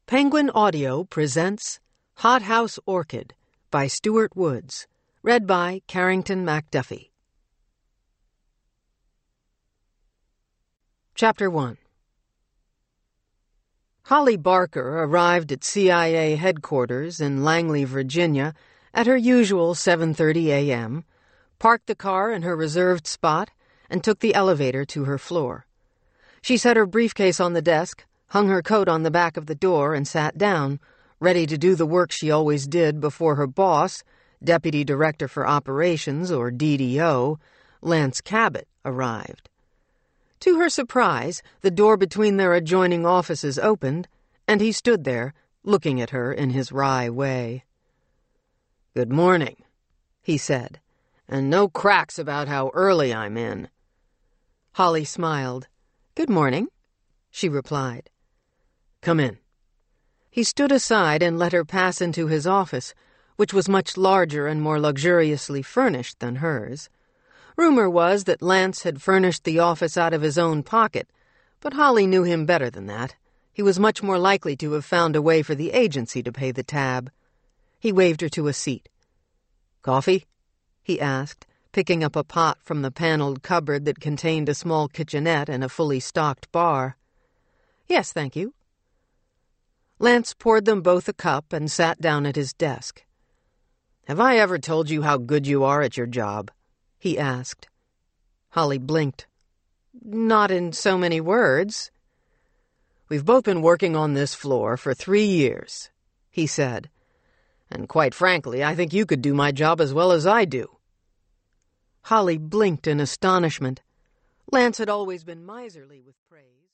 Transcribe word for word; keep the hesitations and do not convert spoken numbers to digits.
Penguin Audio presents Hothouse Orchid by Stuart Woods, read by Carrington MacDuffie. Chapter one. Holly Barker arrived at C I A headquarters in Langley, Virginia, at her usual seven thirty a.m., parked the car in her reserved spot, and took the elevator to her floor. She set her briefcase on the desk, hung her coat on the back of the door, and sat down, ready to do the work she always did before her boss, Deputy Director for Operations, or D D O, Lance Cabot, arrived. To her surprise, the door between their adjoining offices opened, and he stood there, looking at her in his wry way. "Good morning," he said, "and no cracks about how early I'm in." Holly smiled. "Good morning," she replied. "Come in." He stood aside and let her pass into his office, which was much larger and more luxuriously furnished than hers. Rumor was that Lance had furnished the office out of his own pocket, but Holly knew him better than that. He was much more likely to have found a way for the agency to pay the tab. He waved her to a seat. "Coffee?" he asked, picking up a pot from the paneled cupboard that contained a small kitchenette and a fully stocked bar. "Yes, thank you." Lance poured them both a cup and sat down at his desk. "Have I ever told you how good you are at your job?" he asked. Holly blinked. "Not in so many words." "We've both been working on this floor for three years, he said. "And quite frankly, I think you could do my job as well as I do." Holly blinked in astonishment. Lance had always been miserly with praise.